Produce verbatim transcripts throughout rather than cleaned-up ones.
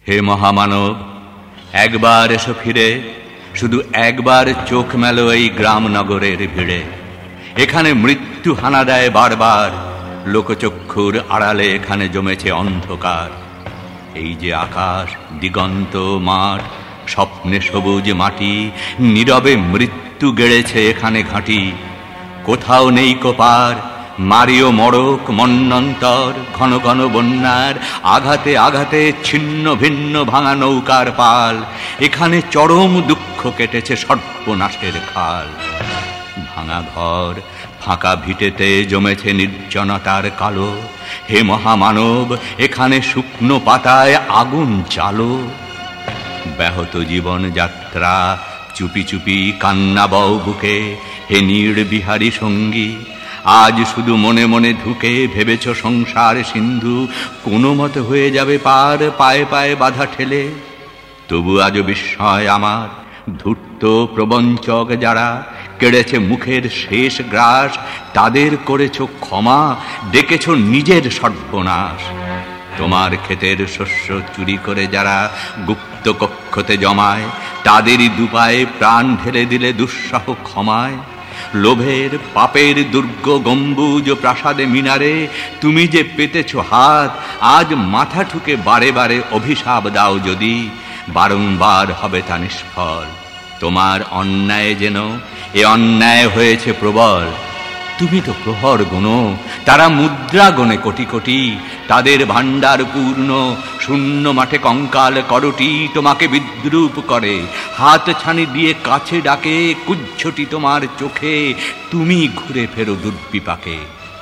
হে মহামানব, একবার এসো ফিরে, শুধু একবার চোখ মেলো এই গ্রাম নগরের ভিড়ে। এখানে মৃত্যু হানা দেয় বারবার, লোকচক্ষুর আড়ালে এখানে জমেছে অন্ধকার। এই যে আকাশ, দিগন্ত, মাঠ, স্বপ্নে সবুজ মাটি, নীরবে মৃত্যু গেড়েছে এখানে ঘাঁটি। কোথাও নেই কোপার, মারিও মড়ক মন্বন্তর, ঘন ঘন বন্যার আঘাতে আঘাতে ছিন্ন ভিন্ন ভাঙা নৌকার পাল। এখানে চরম দুঃখ কেটেছে সর্বনাশের খাল। ভাঙা ঘর, ফাঁকা ভিটেতে জমেছে নির্জনতার কালো। হে মহামানব, এখানে শুকনো পাতায় আগুন জ্বালো। ব্যাহত জীবন যাত্রা, চুপি চুপি কান্না বও বুকে। হে নীড় বিহারী সঙ্গী, আজ শুধু মনে মনে ঢুকে ভেবেছ সংসার সিন্ধু কোনো মতে হয়ে যাবে পার, পায়ে পায়ে বাধা ঠেলে। তবু আজ বিস্ময় আমার, ধূর্ত প্রবঞ্চক যারা কেড়েছে মুখের শেষ গ্রাস, তাদের করেছ ক্ষমা, ডেকেছ নিজের সর্বনাশ। তোমার ক্ষেতের শস্য চুরি করে যারা গুপ্ত কক্ষতে জমায়, তাদেরই দুপায়ে প্রাণ ঢেলে দিলে দুঃসহ ক্ষমায়। লোভের পাপের দুর্গ গম্বুজ প্রাসাদে মিনারে তুমি যে পেতেছ হাত, আজ মাথা ঠুকে বারে বারে অভিশাপ দাও যদি, বারংবার হবে তা নিষ্ফল। তোমার অন্যায় যেন এ অন্যায় হয়েছে প্রবল। তুমি তো প্রহর গুনো, তারা মুদ্রা গনে কোটি কোটি। তাদের ভাণ্ডার পূর্ণ, শূন্য মাঠে কঙ্কাল করটি তোমাকে বিদ্রুপ করে। হাত ছানি দিয়ে কাছে ডাকে, কুজ্ঝটি তোমার চোখে, তুমি ঘুরে ফেরো দুর্বিপাকে।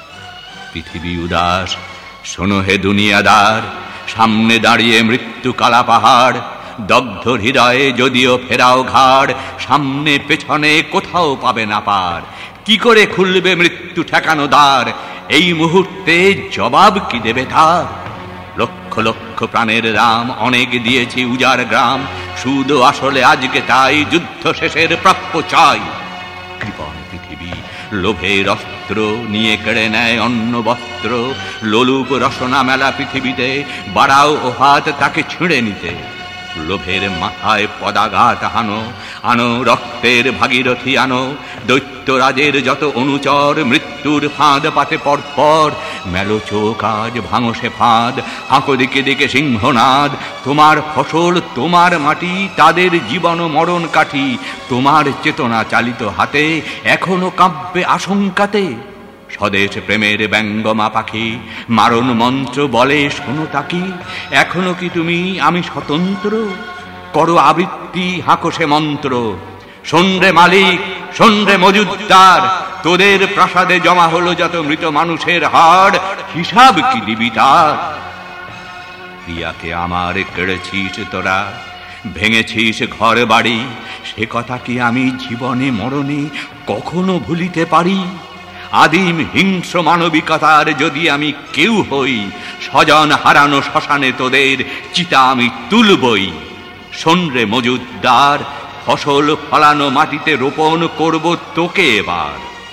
পৃথিবী উদাস, শোনো হে দুনিয়াদার, সামনে দাঁড়িয়ে মৃত্যু কালা পাহাড়। দগ্ধ হৃদয়ে যদিও ফেরাও ঘাড়, সামনে পেছনে কোথাও পাবে না পার। কি করে খুলবে মৃত্যু ঠেকানো দ্বার, এই মুহূর্তে জবাব কি দেবে তার? লক্ষ লক্ষ প্রাণের রাম অনেক দিয়েছি উজাড় গ্রাম, শুধু আসলে আজকে তাই যুদ্ধ শেষের প্রাপ্য চাই। কৃপণ পৃথিবী লোভের অস্ত্র নিয়ে কেড়ে নেয় অন্ন বস্ত্র। লোলুপ রসনা মেলা পৃথিবীতে, বাড়াও ও হাত তাকে ছিঁড়ে নিতে। লোভের মাথায় পদাঘাত হানো, আনো রক্তের ভাগীরথী আনো। দৈত্যরাজের যত অনুচর মৃত্যুর ফাঁদ পাতে পরপর। মেলো চোখ আজ ভাঙো সে ফাঁদ, হাঁকো দিকে দিকে সিংহনাদ। তোমার ফসল তোমার মাটি, তাদের জীবন মরণ কাঠি। তোমার চেতনা চালিত হাতে এখনো কাঁপবে আশঙ্কাতে। স্বদেশ প্রেমের ব্যঙ্গমা পাখি মারণ মন্ত্র বলে শোনো তাকি। এখনো কি তুমি আমি স্বতন্ত্র, করো আবৃত্তি হাঁকো সে মন্ত্র। শোন রে মালিক, শোন রে মজুদ্দার, তোদের প্রাসাদে জমা হলো যত মৃত মানুষের হাড়, হিসাব কি দিবি তার? প্রিয়াকে আমার কেড়েছিস তোরা, ভেঙেছিস ঘর বাড়ি, সে কথা কি আমি জীবনে মরণে কখনো ভুলিতে পারি? আদিম হিংস্র মানবিকতার যদি আমি কেউ হই, স্বজন হারানো শ্মশানে তোদের চিতা আমি তুলবই। শোন রে মজুদ্দার, ফসল ফলানো মাটিতে রোপণ করব তোকে এবার।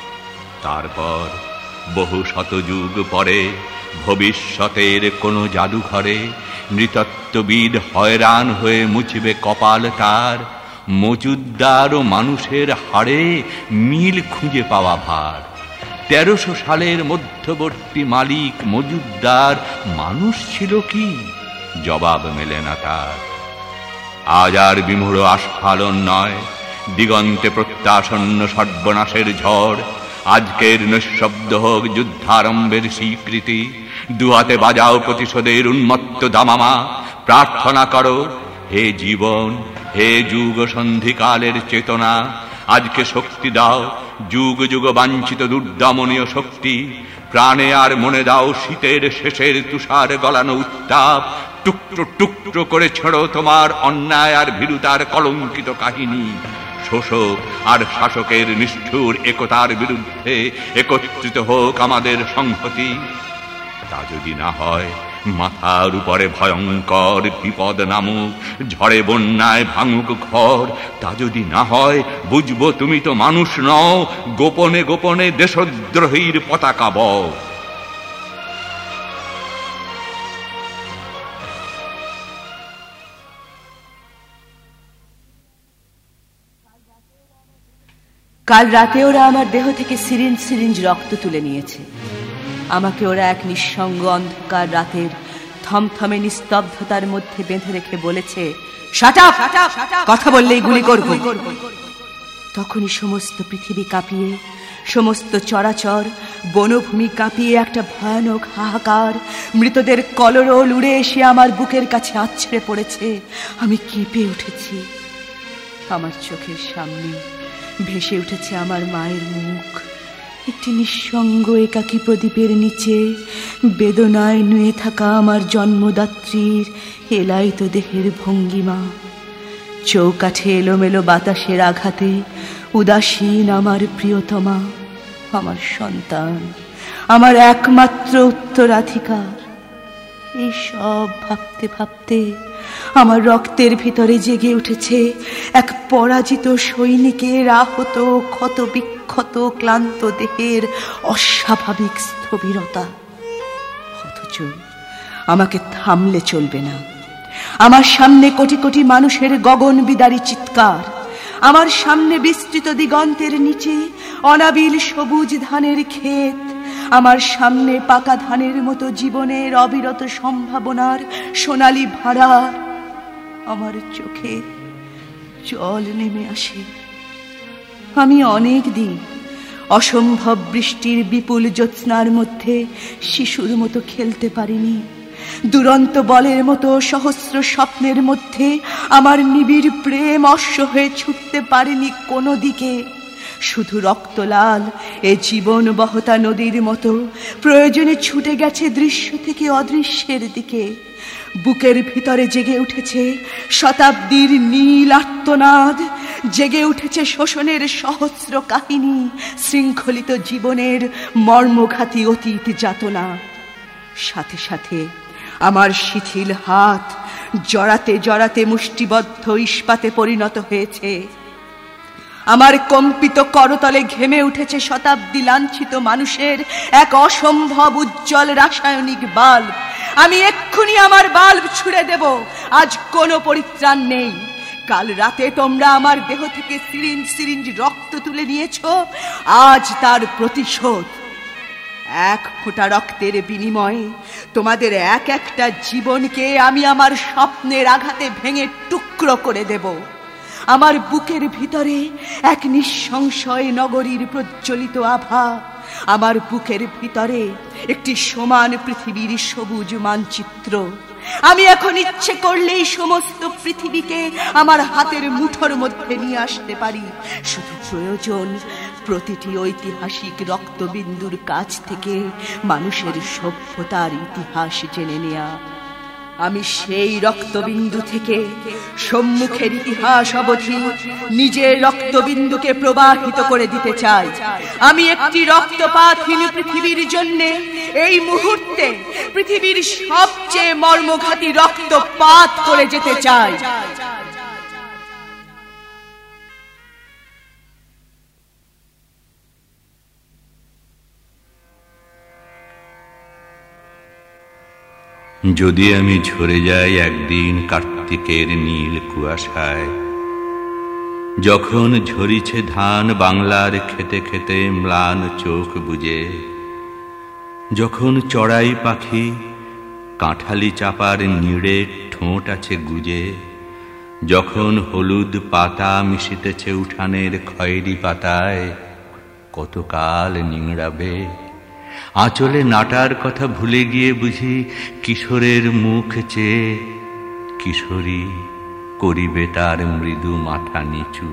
তারপর বহু শতযুগ পরে ভবিষ্যতের কোনো জাদুঘরে নৃতত্ত্ববিদ হয়রান হয়ে মুছবে কপাল তার। মজুদ্দার ও মানুষের হাড়ে মিল খুঁজে পাওয়া ভার। তেরোশো সালের মধ্যবর্তী মালিক মজুদ্দার মানুষ ছিল কি? জবাব মেলে না তার। আজ আর বিমূঢ় আস্ফালন নয়, দিগন্তে প্রত্যাসন্ন সর্বনাশের ঝড়। আজকের নিঃশব্দ হোক যুদ্ধারম্ভের স্বীকৃতি। দুহাতে বাজাও প্রতিশোধের উন্মত্ত দামামা। প্রার্থনা করো হে জীবন, হে যুগ সন্ধিকালের চেতনা, আজকে শক্তি দাও, যুগ যুগ বাঞ্ছিত দুর্দমনীয় শক্তি। প্রাণে আর মনে দাও শীতের শেষের তুষার গলানো উত্তাপ। টুকরো টুকরো করে ছেড়ো তোমার অন্যায় আর ভীরুতার কলঙ্কিত কাহিনী। শোষক আর শাসকের নিষ্ঠুর একতার বিরুদ্ধে একত্রিত হোক আমাদের সংহতি। তা যদি না হয়, মাথার উপরে ভয়ঙ্কর বিপদ নামুক, ঝড়ে বন্যায় ভাঙুক ঘর। তা যদি না হয়, বুঝবো তুমি তো মানুষ নও, গোপনে গোপনে দেশদ্রোহীর পতাকা বও। কাল রাতে ওরা আমার দেহ থেকে সিরিঞ্জ সিরিঞ্জ রক্ত তুলে নিয়েছে। আমাকে ওরা এক নিঃসঙ্গ অন্ধকার রাতের থমথমে নিস্তব্ধতার মধ্যে বেঁধে রেখে বলেছে, শাট আপ, কথা বললেই গুলি করব। তখনই সমস্ত পৃথিবী কাঁপিয়ে, সমস্ত চরাচর বনভূমি কাঁপিয়ে একটা ভয়ানক হাহাকার, মৃতদের কলরোল উড়ে এসে আমার বুকের কাছে আছড়ে পড়েছে। আমি কেঁপে উঠেছি। আমার চোখের সামনে ভেসে উঠেছে আমার মায়ের মুখ, একটি নিঃসঙ্গ একাকী প্রদীপের নিচে বেদনায় নুয়ে থাকা আমার জন্মদাত্রীর এলাইত দেহের ভঙ্গিমা। চৌকাঠে এলোমেলো বাতাসের আঘাতে উদাসীন আমার প্রিয়তমা, আমার সন্তান, আমার একমাত্র উত্তরাধিকার। এই সব ভাবতে ভাবতে আমার রক্তের ভিতরে জেগে উঠেছে এক পরাজিত সৈনিকের আহত ক্ষত বিক্ষত ক্লান্ত দেহের অস্বাভাবিক স্থবিরতা। অথচ আমাকে থামলে চলবে না। আমার সামনে কোটি কোটি মানুষের গগন বিদারী চিৎকার, আমার সামনে বিস্তৃত দিগন্তের নিচে অনাবিল সবুজ ধানের ক্ষেত, আমার সামনে পাকা ধানের মতো জীবনের অবিরত সম্ভাবনার সোনালী ভাড়ার। আমার চোখে জল নেমে আসে। আমি অনেক দিন অসম্ভব বৃষ্টির বিপুল জ্যোৎস্নার মধ্যে শিশুর মতো খেলতে পারিনি। দুরন্ত বলের মতো সহস্র স্বপ্নের মধ্যে আমার নিবিড় প্রেম অশ্ব হয়ে ছুটতে পারেনি কোনো দিকে। শুধু রক্তলাল এ জীবন বহতা নদীর মতো প্রয়োজনে ছুটে গেছে দৃশ্য থেকে অদৃশ্যের দিকে। বুকের ভিতরে জেগে উঠেছে শতাব্দীর নীল আর্তনাদ, জেগে উঠেছে শোষণের সহস্র কাহিনী, শৃঙ্খলিত জীবনের মর্মঘাতী অতীত যাতনা। সাথে সাথে আমার শিথিল হাত জড়াতে জড়াতে মুষ্টিবদ্ধ ইস্পাতে পরিণত হয়েছে। আমার কম্পিত করতলে ঘেমে উঠেছে শতাব্দী লাঞ্ছিত মানুষের এক অসম্ভব উজ্জ্বল রাসায়নিক বাল্ব। আমি এক্ষুনি আমার বাল্ব ছুড়ে দেব। আজ কোনো পরিত্রাণ নেই। কাল রাতে তোমরা আমার দেহ থেকে সিরিঞ্জ সিরিঞ্জ রক্ত তুলে নিয়েছ, আজ তার প্রতিশোধ। এক ফোঁটা রক্তের বিনিময়ে তোমাদের এক একটা জীবনকে আমি আমার স্বপ্নের আঘাতে ভেঙে টুকরো করে দেব। আমার বুকের ভিতরে এক নিঃসংশয় নগরীর প্রজ্বলিত আভা, আমার বুকের ভিতরে একটি সমান পৃথিবীর সবুজ মানচিত্র। আমি এখন ইচ্ছে করলেই সমস্ত পৃথিবীকে আমার হাতের মুঠোর মধ্যে নিয়ে আসতে পারি। শুধু প্রয়োজন প্রতিটি ঐতিহাসিক রক্তবিন্দুর কাছ থেকে মানুষের সভ্যতার ইতিহাস জেনে নেয়া। আমি সেই রক্তবিন্দু থেকে সম্মুখের ইতিহাস অবধি নিজের রক্তবিন্দুকে প্রবাহিত করে দিতে চাই। আমি একটি রক্তপাতহীন পৃথিবীর জন্য এই মুহূর্তে পৃথিবীর সবচেয়ে মর্মঘাতী রক্তপাত করে যেতে চাই। যদি আমি ঝরে যাই একদিন কার্তিকের নীল কুয়াশায়, যখন ঝরিছে ধান বাংলার খেতে খেতে ম্লান চোখ বুজে, যখন চড়াই পাখি কাঁঠালি চাপার নিড়ে ঠোঁট আছে গুজে, যখন হলুদ পাতা মিশিতেছে উঠানের খয়েরি পাতায়, কতকাল নিংড়াবে আঁচলে নাটার কথা ভুলে গিয়ে বুঝি কিশোরের মুখ চেয়ে কিশোরী করিবে তার মৃদু মাথা নিচু।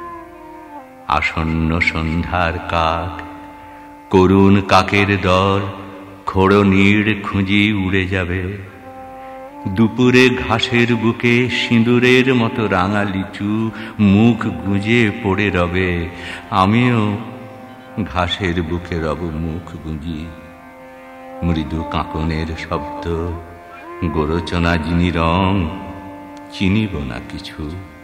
আসন্ন সন্ধ্যার কাক, করুণ কাকের দল খোড়ো নীড় খুঁজি উড়ে যাবে। দুপুরে ঘাসের বুকে সিঁদুরের মতো রাঙা লিচু মুখ গুঁজে পড়ে রবে। আমিও ঘাসের বুকে রব মুখ গুঁজি। মৃদু কাঁকনের শব্দ, গোরচনা যিনি রং, চিনিব না কিছু।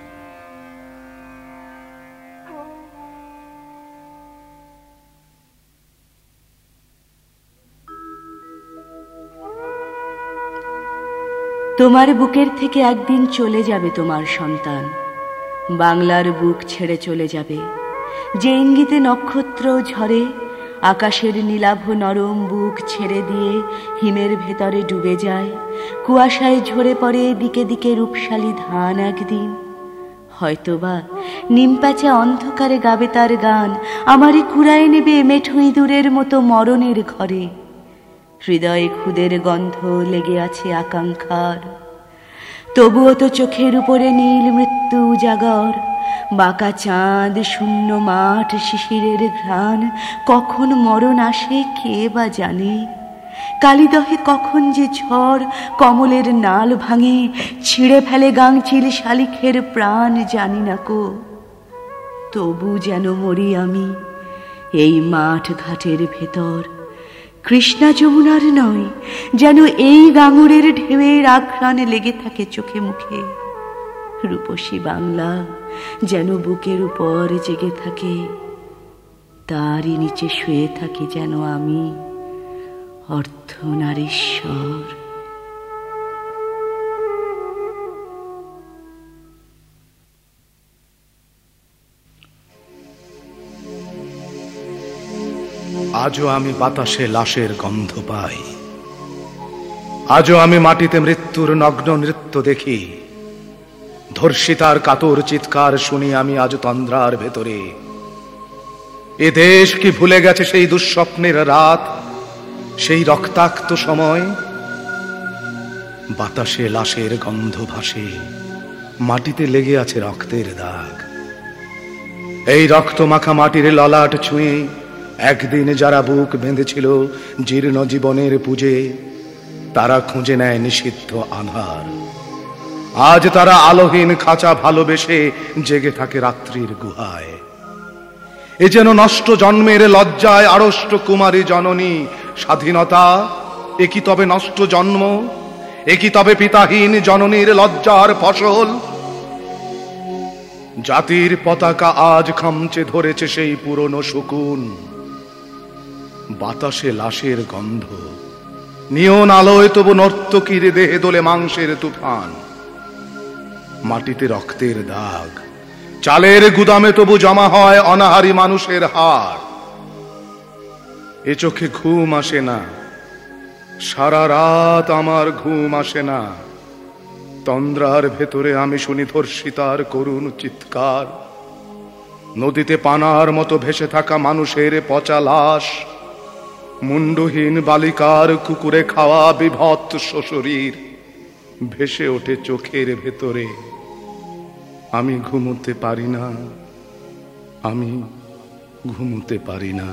তোমার বুকের থেকে একদিন চলে যাবে তোমার সন্তান, বাংলার বুক ছেড়ে চলে যাবে। যে ইঙ্গিতে নক্ষত্র ঝরে, আকাশের নীলাভ নরম বুক ছেড়ে দিয়ে হিমের ভেতরে ডুবে যায়, কুয়াশায় ঝরে পড়ে দিকে দিকে রূপশালী ধান। একদিন হয়তোবা নিমপ্যাচা অন্ধকারে গাবে তার গান, আমারই কুড়ায় নেবে মেঠো ইঁদুরের মতো মরণের ঘরে। হৃদয়ে খুদের গন্ধ লেগে আছে আকাঙ্ক্ষার, তবুও তো চোখের উপরে নীল মৃত্যু উজাগর। বাঁকা চাঁদ, শূন্য মাঠ, শিশিরের ঘ্রাণ, কখন মরণ আসে কে বা জানে। কালিদহে কখন যে ঝড় কমলের নাল ভাঙে, ছিঁড়ে ফেলে গাংচিল শালিখের প্রাণ জানি না কো। তবু যেন মরি আমি এই মাঠ ঘাটের ভেতর, কৃষ্ণা যমুনার নয়, যেন এই গাঙুরের ঢেউয়ের আঘ্রাণ লেগে থাকে চোখে মুখে। রূপসী বাংলা যেন বুকের উপর জেগে থাকে, তারই নিচে শুয়ে থাকি যেন আমি অর্ধনারীশ্বর। আজও আমি বাতাসে লাশের গন্ধ পাই, আজও আমি মাটিতে মৃত্যুর নগ্ন নৃত্য দেখি। ধর্ষিতার কাতর চিৎকার শুনি আমি আজ তন্দ্রার ভেতরে। এ দেশ কি ভুলে গেছে সেই দুঃস্বপ্নের রাত, সেই রক্তাক্ত সময়? বাতাসে লাশের গন্ধ ভাসে, মাটিতে লেগে আছে রক্তের দাগ। এই রক্ত মাখা মাটির ললাট ছুঁয়ে একদিন যারা বুক বেঁধেছিল জীর্ণ জীবনের পুজে, তারা খুঁজে নেয় নিষিদ্ধ আধার। আজ তারা আলোহীন খাঁচা ভালোবেসে জেগে থাকে রাত্রির গুহায়। এ যেন নষ্ট জন্মের লজ্জায় আড়ষ্ট কুমারী জননী স্বাধীনতা। এ কি তবে নষ্ট জন্ম? এ কি তবে পিতাহীন জননীর লজ্জার ফসল? জাতির পতাকা আজ খামচে ধরেছে সেই পুরনো শকুন। বাতাসে লাশের গন্ধ, নিয়ন আলোয় তবু নর্তকীর দেহে দোলে মাংসের তুফান। মাটিতে রক্তের দাগ, চালের গুদামে তবু জমা হয় অনাহারী মানুষের হাড়। এ চোখে ঘুম আসে না, সারা রাত আমার ঘুম আসে না। তন্দ্রার ভেতরে আমি শুনি ধর্ষিতার করুণ চিৎকার। নদীতে পানার মতো ভেসে থাকা মানুষের পচা লাশ, মুন্ডহীন বালিকার কুকুরে খাওয়া বিভৎস শরীর ভেসে ওঠে চোখের ভেতরে। আমি ঘুমোতে পারি না, আমি ঘুমোতে পারি না।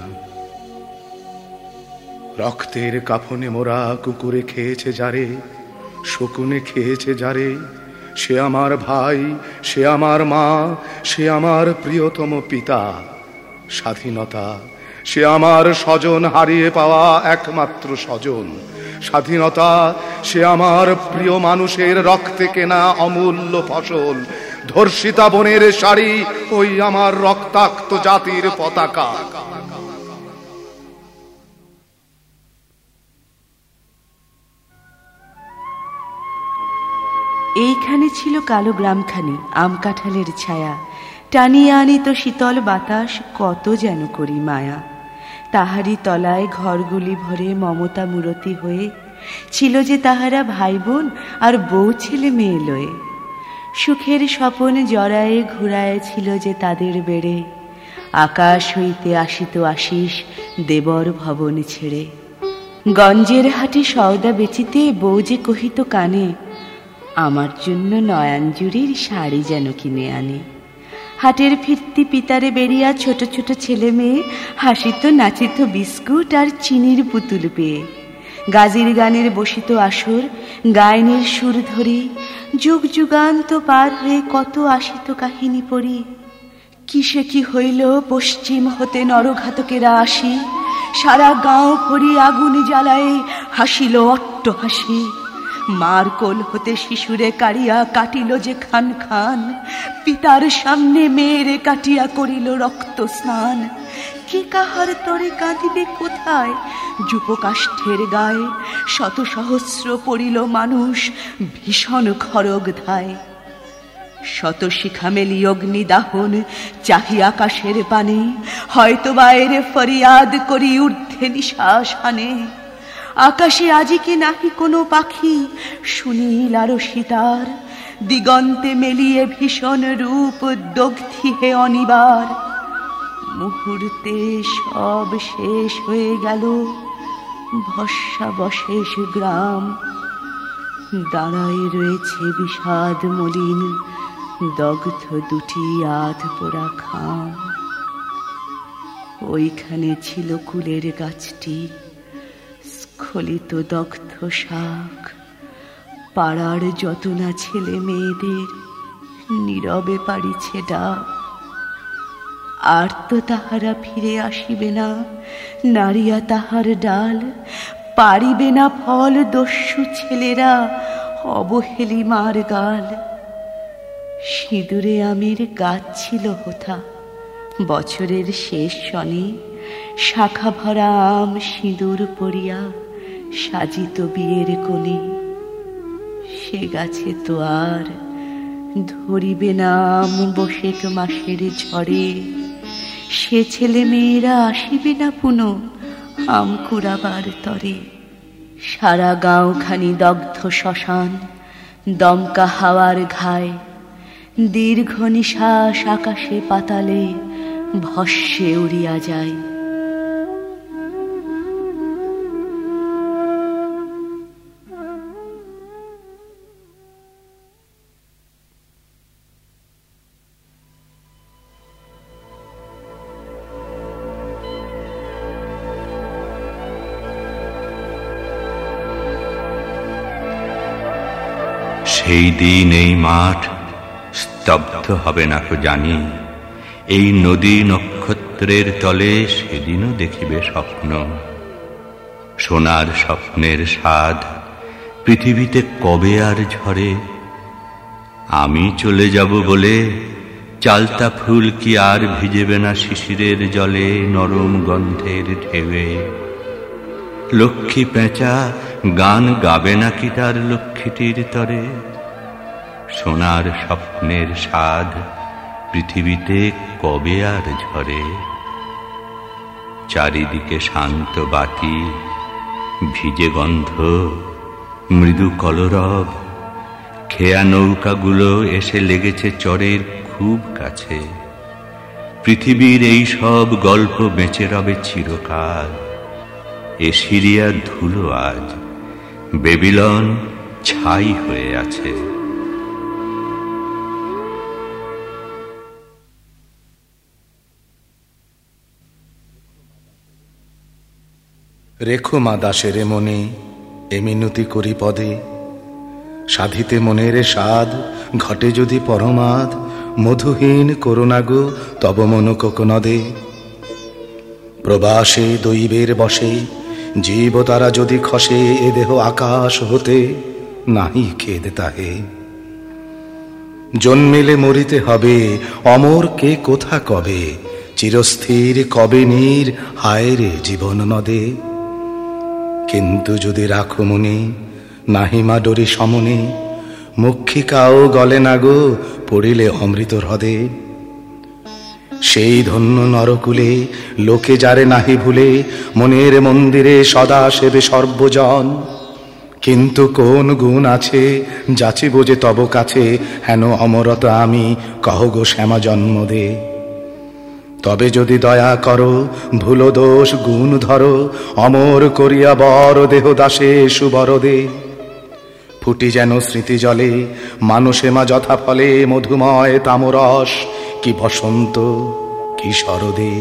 রক্তের কাফনে মোরা কুকুরে খেয়েছে যারে, শকুনে খেয়েছে যারে, সে আমার ভাই, সে আমার মা, সে আমার প্রিয়তম পিতা। স্বাধীনতা, সে আমার স্বজন হারিয়ে পাওয়া একমাত্র স্বজন। স্বাধীনতা, সে আমার প্রিয় মানুষের রক্তে কেনা অমূল্য ফসল। ধর্ষিতা বনের শাড়ি, ওই আমার রক্তাক্ত জাতির পতাকা। এইখানে ছিল কালো গ্রামখানি, আম কাঁঠালের ছায়া। টানিয়ে আনিত শীতল বাতাস, কত যেন করি মায়া। তাহারি তলায় ঘরগুলি ভরে মমতা মূরতি হয়ে ছিল যে তাহারা ভাই বোন আর বউ ছেলে মেয়ে লয়ে। সুখের স্বপন জড়ায়ে ঘুরায় ছিল যে তাদের বেড়ে। আকাশ হইতে আসিত আশিস দেবর ভবন ছেড়ে। গঞ্জের হাটে সওদা বেচিতে বউ যে কহিত কানে, আমার জন্য নয়াঞ্জুরির শাড়ি যেন কিনে আনে। হাটের ফিরতি পিতারে বেরিয়া ছোট ছোট ছেলে মেয়ে হাসিত নাচিত বিস্কুট আর চিনির পুতুল পেয়ে। গাজির গানের বসিত আসর, গায়নের সুর ধরি, যুগ যুগান্ত পার হয়ে কত আসিত কাহিনী পড়ি। কিসে কি হইল পশ্চিম হতে নরঘাতকেরা আসি, সারা গাঁও ভরি আগুন জ্বালায় হাসিল অট্ট হাসি। মার কোল হতে শিশুরে কাড়িয়া কাটিল যে খান খান, পিতার সামনে মেয়েরে কাটিয়া করিল রক্ত স্নান। কে কাহার তরে কাঁদিবে কোথায়, যুপকাষ্ঠের গায়ে শত সহস্র পড়িল মানুষ ভীষণ খড়গ ধায়। শত শিখা মেলি অগ্নি দাহন চাহি আকাশের পানে, হয়তো বাইরে ফরিয়াদ করি ঊর্ধ্বে নিশ্বাস হানে। আকাশে আজি কি নাহি কোনো পাখি সুনীল আরো সীতার, দিগন্তে মেলিয়ে ভীষণ রূপ দগ্ধি হে অনিবার। মুহূর্তে সব শেষ হয়ে গেল ভস্মাবশেষ গ্রাম, দাঁড়ায় রয়েছে বিষাদ মলিন দগ্ধ দুটি আধ পোড়া খাম। ওইখানে ছিল কুলের গাছটি, স্খলিত দগ্ধ শাক, পাড়ার যত না ছেলে মেয়েদের নীরবে পাড়িছে ডাক। আর তো তাহারা ফিরে আসিবে না, নারিয়া তাহার ডাল পারিবে না ফল, দস্যু ছেলেরা অবহেলি মার গাল। সিঁদুরে আমের গাছ ছিল হোথা, বছরের শেষ শনি শাখা ভরা আম সিঁদুর পড়িয়া সাজিত বিয়ের কোণে। সে গাছে তো আর ধরিবে না আম বসেক মাসের ঝড়ে, সে ছেলে মেয়েরা আসিবে না পুনঃ আম কুড়াবার তরে। সারা গাঁওখানি দগ্ধ শ্মশান, দমকা হাওয়ার ঘায়, দীর্ঘ নিশ্বাস আকাশে পাতালে ভস্মে উড়িয়া যায়। সেই দিন এই মাঠ স্তব্ধ হবে না তো জানি, এই নদী নক্ষত্রের তলে সেদিনও দেখিবে স্বপ্ন। সোনার স্বপ্নের স্বাদ পৃথিবীতে কবে আর ঝরে, আমি চলে যাব বলে চালতা ফুল কি আর ভিজেবে না শিশিরের জলে নরম গন্ধের ঢেউয়ে। লক্ষ্মী পেঁচা গান গাবে নাকি তার লক্ষ্মীটির তরে, সোনার স্বপ্নের স্বাদ পৃথিবীতে কবে আর ঝরে। চারিদিকে শান্ত বাতি, ভিজে গন্ধ, মৃদু কলরব, খেয়া নৌকাগুলো এসে লেগেছে চরের খুব কাছে। পৃথিবীর এই সব গল্প বেঁচে রবে চিরকাল। এ সিরিয়া ধুলো আজ, বেবিলন ছাই হয়ে আছে। রেখো মা দাসের মনে এ মিনতি করি পদে, সাধিতে মনের স্বাদ ঘটে যদি পরমাদ, মধুহীন করুণা গো তব মন কোকনদে। প্রবাসে দৈবের বসে জীব তারা যদি খসে, এ দেহ আকাশ হতে নাহি খেদ তাহে। জন্মেলে মরিতে হবে, অমর কে কোথা কবে, চিরস্থির কবে নীর হায় রে জীবন নদে। কিন্তু যদি রাখো মনে নাহিমা ডরি সমনে, মুক্ষিকাও গলে না গো পড়িলে অমৃত হ্রদে। সেই ধন্য নরকুলে লোকে যারে নাহি ভুলে, মনের মন্দিরে সদা সেবে সর্বজন। কিন্তু কোন গুণ আছে যাচিব যে তব কাছে, হেন অমরতা আমি কহ গো শ্যামা জন্ম দে। তবে যদি দয়া করো ভুল দোষ গুণ ধরো, অমর করিয়া বর দেহ দাসে সুবরদে। ফুটি যেন স্মৃতি জলে মানুষে মা যথা ফলে, মধুময় তামরস কি বসন্ত কি শরদে।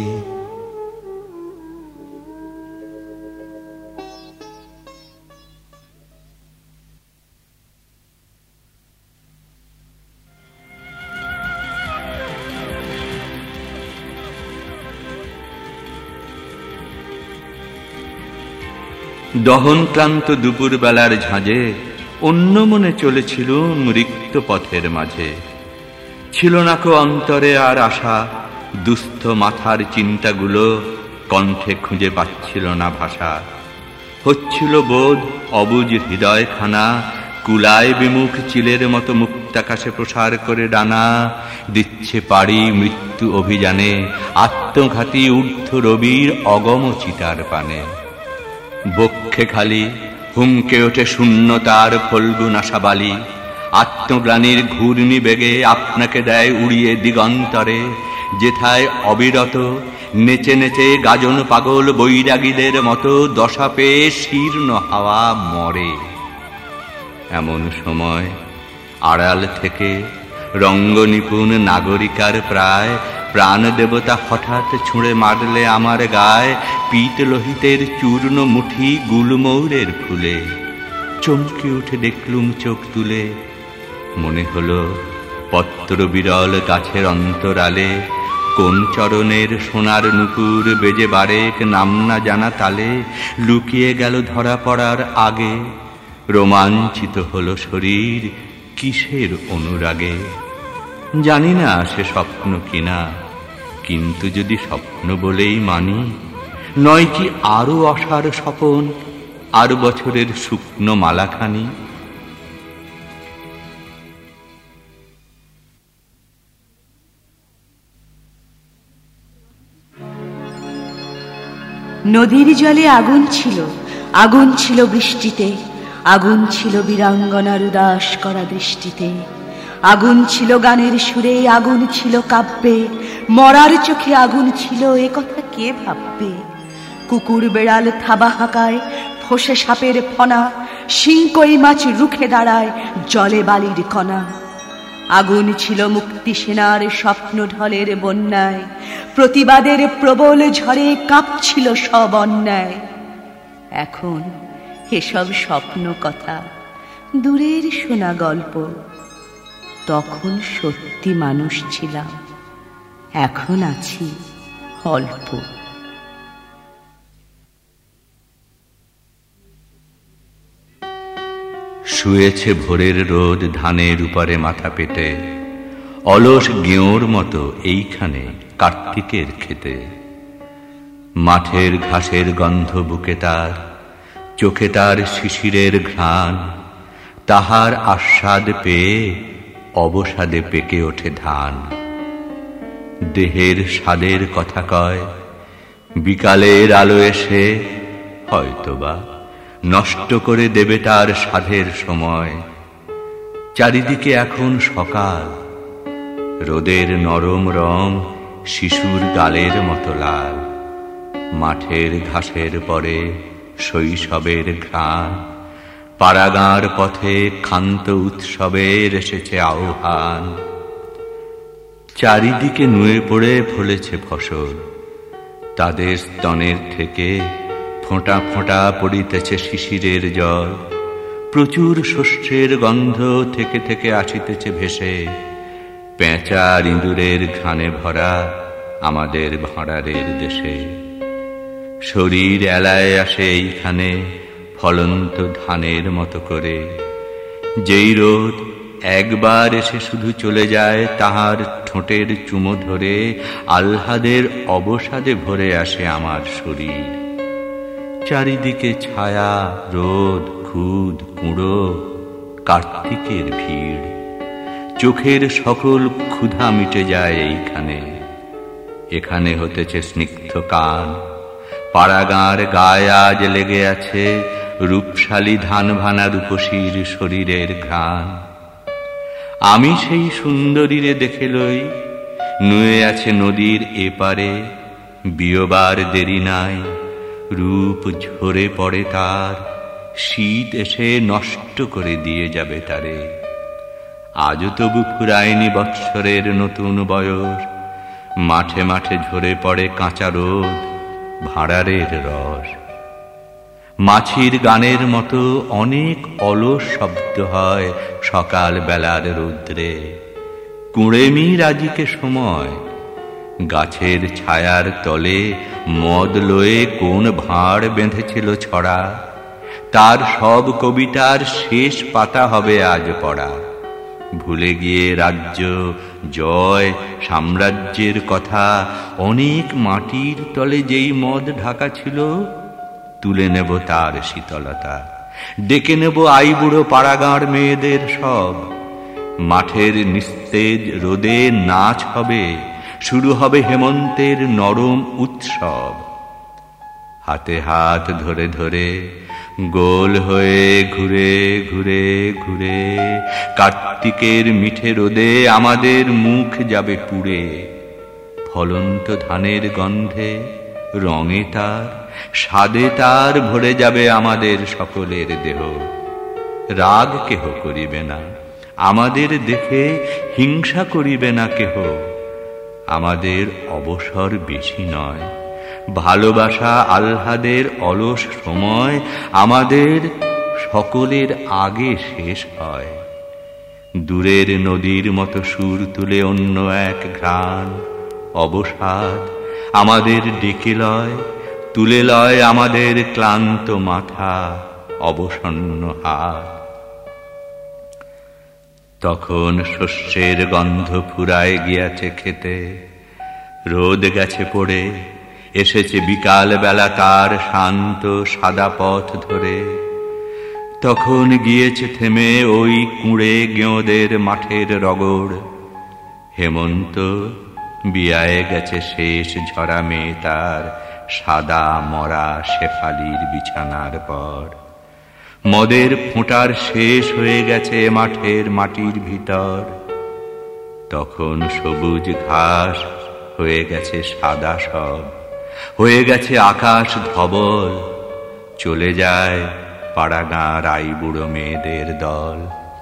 দহন ক্লান্ত দুপুর বেলার ঝাঁজে অন্য মনে চলেছিল রিক্ত পথের মাঝে। ছিল না কো অন্তরে আর আশা, দুস্থ মাথার চিন্তাগুলো কণ্ঠে খুঁজে পাচ্ছিল না ভাষা। হচ্ছিল বোধ অবুঝ হৃদয়খানা কুলায় বিমুখ চিলের মতো মুক্তাকাশে প্রসার করে ডানা দিচ্ছে পাড়ি মৃত্যু অভিযানে, আত্মঘাতী ঊর্ধ্ব রবির অগম চিতার পানে। বক্ষে খালি হুমকে ওঠে শূন্যতার ফল্গুন আশাবালি, আত্মগ্লানির ঘূর্ণি বেগে আপনাকে দেয় উড়িয়ে দিগন্তরে, যেথায় অবিরত নেচে নেচে গাজন পাগল বৈরাগীদের মতো দশা পেয়ে শীর্ণ হাওয়া মরে। এমন সময় আড়াল থেকে রঙ্গ নিপুণ নাগরিকার প্রায় প্রাণ দেবতা হঠাৎ ছুঁড়ে মারলে আমার গায়ে পীত লোহিতের চূর্ণ মুঠি গুলমৌরের ফুলে। চমকে উঠে দেখলুম চোখ তুলে, মনে হলো পত্র বিরল গাছের অন্তরালে কোন চরণের সোনার নুপুর বেজে বারেক নাম না জানা তালে লুকিয়ে গেল ধরা পড়ার আগে। রোমাঞ্চিত হলো শরীর কিসের অনুরাগে। জানি না সে স্বপ্ন কিনা, কিন্তু যদি স্বপ্ন বলেই মানি, নয় কি আরো অসার স্বপন আর বছরের শুকনো মালাখানি। নদীর জলে আগুন ছিল, আগুন ছিল বৃষ্টিতে, আগুন ছিল বীরাঙ্গনার উদাস করা দৃষ্টিতে, আগুন ছিল গানের সুরে, আগুন ছিল কাব্যে, মরার চোখে আগুন ছিল, এ কথা কে ভাববে। কুকুর বেড়াল থাবা হাঁকায়, ফোসে সাপের ফনা, শিংকই মাছ রুখে দাঁড়ায় জলে বালির কণা। আগুন ছিল মুক্তি সেনার স্বপ্ন ঢলের বন্যায়, প্রতিবাদের প্রবল ঝড়ে কাঁপছিল সব অন্যায়। এখন এসব স্বপ্ন কথা, দূরের শোনা গল্প। তখন সত্যি মানুষ ছিলাম, এখন আছি অল্প। শুয়েছে ভোরের রোদ ধানের উপরে মাথা পেতে, অলস গেঁয়োর মতো এইখানে কার্তিকের খেতে। মাঠের ঘাসের গন্ধ বুকে তার, চোখে তার শিশিরের ঘ্রাণ, তাহার আস্বাদ পেয়ে অবসাদে পেকে ওঠে ধান। দেহের স্বাদের কথা কয়, বিকালের আলো এসে হয়তোবা নষ্ট করে দেবে তার সাধের সময়। চারিদিকে এখন সকাল, রোদের নরম রং শিশুর গালের মতো লাল। মাঠের ঘাসের পরে শৈশবের ঘ্রাণ, পাড়াগাঁর পথে ক্ষান্ত উৎসবের এসেছে আহ্বান। চারিদিকে নুয়ে পড়ে ফলেছে ফসল, তাদের স্তনের থেকে ফোঁটা ফোঁটা পড়িতেছে শিশিরের জল। প্রচুর শস্যের গন্ধ থেকে থেকে আসিতেছে ভেসে, পেঁচার ইঁদুরের ঘ্রাণে ভরা আমাদের ভাঁড়ারের দেশে। শরীর এলায় আসে এইখানে ফলন্ত ধানের মতো করে, যেই রোদ একবার এসে শুধু চলে যায়, তাহার ঠোঁটের চুমো ধরে আহ্লাদের অবসাদে ভরে আসে আমার শরীর। চারিদিকে ছায়া, রোদ, খুদ, কুঁড়ো, কার্তিকের ভিড়। চোখের সকল ক্ষুধা মিটে যায় এইখানে। এখানে হতেছে স্নিগ্ধ কান, পাড়াগাঁর গায়ে আজ লেগে আছে রূপশালী ধান ভানা রূপসীর শরীরের ঘ্রাণ। আমি সেই সুন্দরীরে দেখে লই, নুয়ে আছে নদীর এপারে, বিয়োবার দেরি নাই, রূপ ঝরে পড়ে তার, শীত এসে নষ্ট করে দিয়ে যাবে তারে। আজও তবু ফুরায়নি বৎসরের নতুন বয়স, মাঠে মাঠে ঝরে পড়ে কাঁচা রোদ, ভাঁড়ারের রস। মাছির গানের মতো অনেক অলস শব্দ হয় সকাল বেলার রৌদ্রে। কুঁড়েমি রাজিকে সময়, গাছের ছায়ার তলে মদ লয়ে কোন ভাঁড় বেঁধেছিল ছড়া, তার সব কবিতার শেষ পাতা হবে আজ পড়া। ভুলে গিয়ে রাজ্য, জয়, সাম্রাজ্যের কথা, অনেক মাটির তলে যেই মদ ঢাকা ছিল, তুলে নেব তার শীতলতা। ডেকে নেব আইবুড়ো পাড়াগাঁর মেয়েদের সব, মাঠের নিস্তেজ রোদে নাচ হবে, শুরু হবে হেমন্তের নরম উৎসব। হাতে হাত ধরে ধরে গোল হয়ে ঘুরে ঘুরে ঘুরে কার্তিকের মিঠে রোদে আমাদের মুখ যাবে পুড়ে। ফলন্ত ধানের গন্ধে রঙে তার স্বাদে তার ভরে যাবে আমাদের সকলের দেহ। রাগ কেহ করিবে না, আমাদের দেখে হিংসা করিবে না কেহ। আমাদের অবসর বেশি নয়, ভালোবাসা আহ্লাদের অলস সময় আমাদের সকলের আগে শেষ হয়। দূরের নদীর মতো সুর তুলে অন্য এক ঘ্রাণ অবসাদ আমাদের ডেকে লয়, তুলে লয় আমাদের ক্লান্ত মাথা অবসন্ন হাত। তখন শস্যের গন্ধ ফুরায় গিয়াছে খেতে, রোদ গেছে পড়ে, এসেছে বিকাল বেলা তার শান্ত সাদা পথ ধরে। তখন গিয়েছে থেমে ওই কুঁড়ে গেঁয়োদের মাঠের রগড়। হেমন্ত বিয়ায়ে গেছে শেষ ঝরা মেয়ে তার সাদা মরা শেফালির বিছানার পর। মদের ফোঁটার শেষ হয়ে গেছে মাঠের মাটির ভিতর। তখন সবুজ ঘাস হয়ে গেছে সাদা সব, হয়ে গেছে আকাশ ধবল। চলে যায় পাড়াগাঁর আইবুড়ো মেয়েদের দল।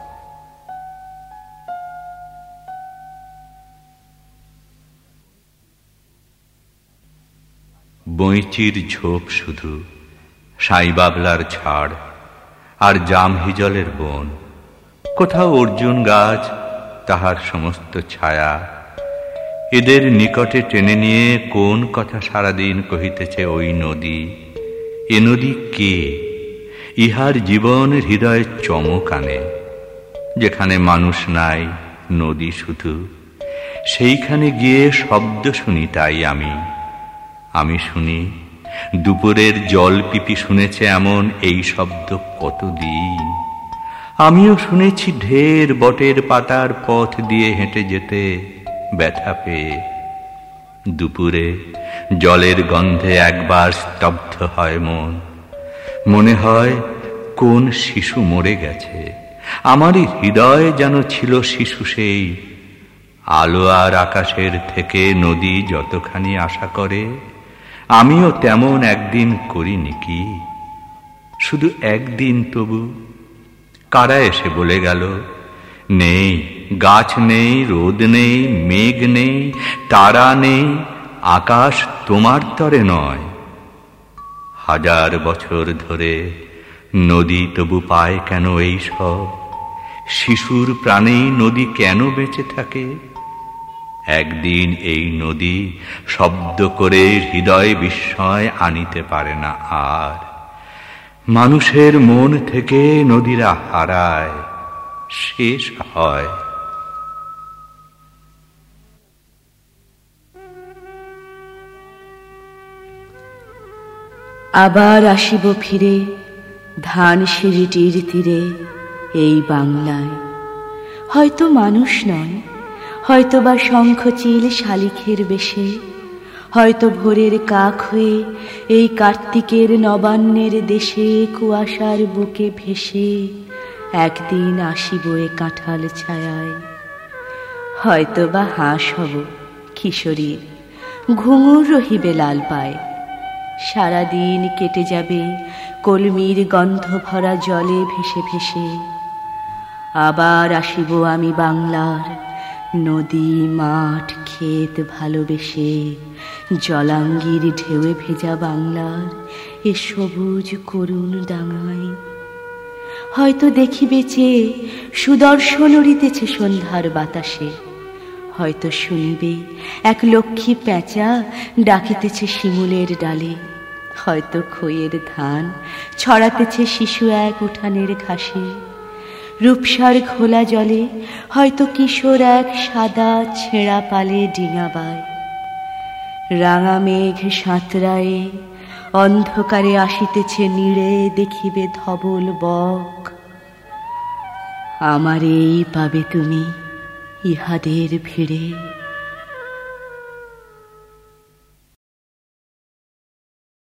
বইচির ঝোপ শুধু, সাই বাবলার ছাড় আর জাম হিজলের বন। কোথাও অর্জুন গাছ, তাহার সমস্ত ছায়া। এদের নিকটে টেনে নিয়ে কোন কথা সারাদিন কহিতেছে ওই নদী। এ নদী কে? ইহার জীবন হৃদয়ের চমক আনে। যেখানে মানুষ নাই, নদী শুধু, সেইখানে গিয়ে শব্দ শুনি। তাই আমি আমি শুনি দুপুরের জল পিপি শুনেছে এমন এই শব্দ কতদিন। আমিও শুনেছি ঢের বটের পাতার পথ দিয়ে হেঁটে যেতে ব্যথা পেয়ে। দুপুরে জলের গন্ধে একবার স্তব্ধ হয় মন। মনে হয় কোন শিশু মরে গেছে। আমারই হৃদয় যেন ছিল শিশু সেই। আলো আর আকাশের থেকে নদী যতখানি আশা করে, আমিও তেমন একদিন করিনি কি? শুধু একদিন তবু। কারা এসে বলে গেল, নেই গাছ নেই, রোদ নেই, মেঘ নেই, তারা নেই, আকাশ তোমার তরে নয়। হাজার বছর ধরে নদী তবু পায় কেন এই সব? শিশুর প্রাণেই নদী কেন বেঁচে থাকে? একদিন এই নদী শব্দ করে হৃদয় বিস্ময় আনিতে পারে না আর। মানুষের মন থেকে নদীরা হারায়, শেষ হয়। আবার আসিব ফিরে ধান সিঁড়িটির তীরে এই বাংলায়। হয়তো মানুষ নয়, হয়তো বা শঙ্খচিল শালিখের বেশে, হয়তো ভোরের কাক হয়ে এই কার্তিকের নবান্নের দেশে কুয়াশার বুকে ভেসে একদিন আসিব এ কাঁঠাল ছায়ায়। হয়তো বা হাঁস হব কিশোরীর, ঘুঙুর রহিবে লাল পায়। সারাদিন কেটে যাবে কলমির গন্ধ ভরা জলে ভেসে ভেসে। আবার আসিব আমি বাংলার নদী মাঠ ক্ষেত ভালোবেসে। জলাঙ্গির ঢেউয়ে ভেজা বাংলার এ সবুজ করুণ ডাঙায়। হয়তো দেখিবে চেয়ে সুদর্শন উড়িতেছে সন্ধ্যার বাতাসে। হয়তো শুনিবে এক লক্ষ্মী পেঁচা ডাকিতেছে শিমুলের ডালে। হয়তো খইয়ের ধান ছড়াতেছে শিশু এক উঠানের ঘাসে। রূপসার ঘোলা জলে হয়তো কিশোর এক সাদা ছেঁড়া পালে ডিঙাবায়। রাঙা মেঘ সাঁতরায়ে অন্ধকারে আসিতেছে নীড়ে দেখিবে ধবল বক। আমারেই পাবে তুমি ইহাদের ভিড়ে।